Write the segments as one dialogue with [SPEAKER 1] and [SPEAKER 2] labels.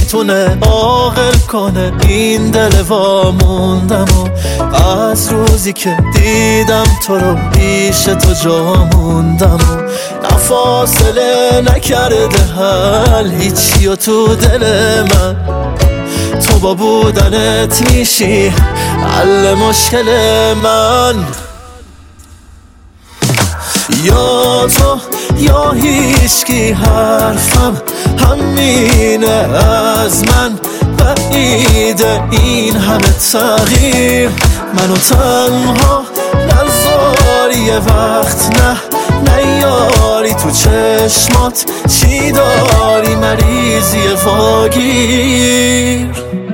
[SPEAKER 1] میتونه عاقل کنه این دل واموندم و از روزی که دیدم تو رو پیش تو جا موندم و نه فاصله نکرده حل هیچی و تو دل من تو با بودنت میشی حل مشکل من یا تو یا هیچکی حرفم همینه از من بعیده این همه تغییر منو تنها نذاری یه وقت نه نیاری تو چشمات چی داری مریضی واگیر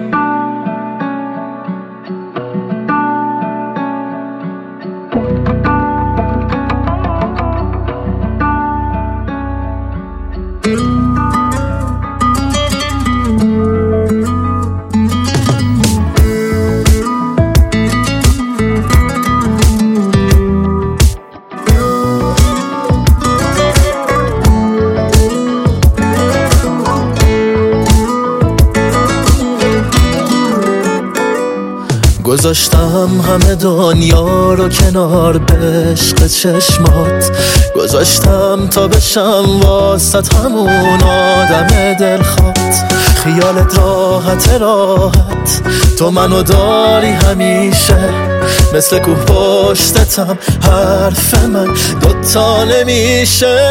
[SPEAKER 1] گذاشتم همه دنیا رو کنار به عشق چشمات گذاشتم تا بشم واسط همون آدم دلخواد خیالت راحت تو منو داری همیشه مثل کوه پشتتم حرف من دوتا نمیشه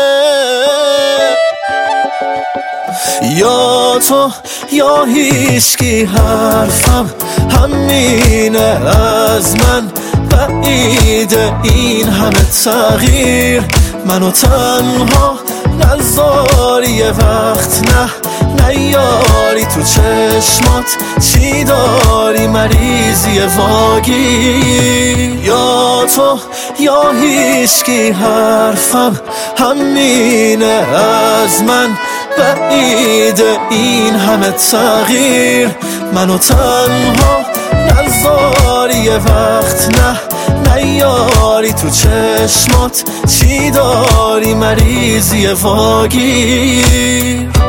[SPEAKER 1] یا تو یا هیچکی حرفم همینه از من بعیده این همه تغییر منو تنها نذاری یه وقت نه نیاری تو چشمات چی داری مریضی واگیر یا تو یا هیچکی حرفم همینه از من بعیده این همه تغییر منو تنها نذاری یه وقت نه نیاری تو چشمات چی داری مریضی واگیر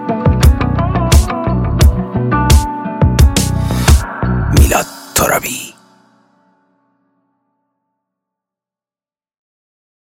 [SPEAKER 2] میلاد ترابی